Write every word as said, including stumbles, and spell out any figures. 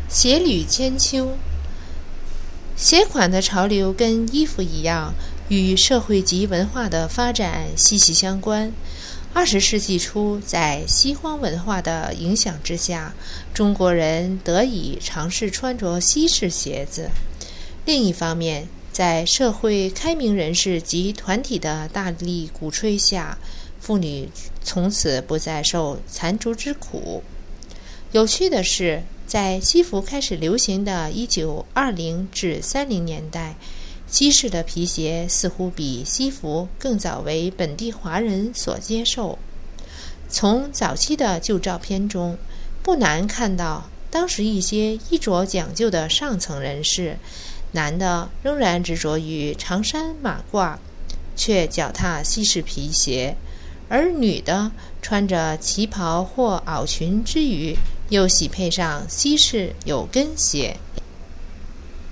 鞋履千秋。鞋款的潮流跟衣服一样，与社会及文化的发展息息相关。二十世纪初，在西方文化的影响之下，中国人得以尝试穿着西式鞋子。另一方面，在社会开明人士及团体的大力鼓吹下，妇女从此不再受缠足之苦。有趣的是，在西服开始流行的一九二零至三零年代，西式的皮鞋似乎比西服更早为本地华人所接受。从早期的旧照片中，不难看到当时一些衣着讲究的上层人士，男的仍然执着于长衫马褂，却脚踏西式皮鞋，而女的穿着旗袍或袄裙之余，又喜配上西式有跟鞋。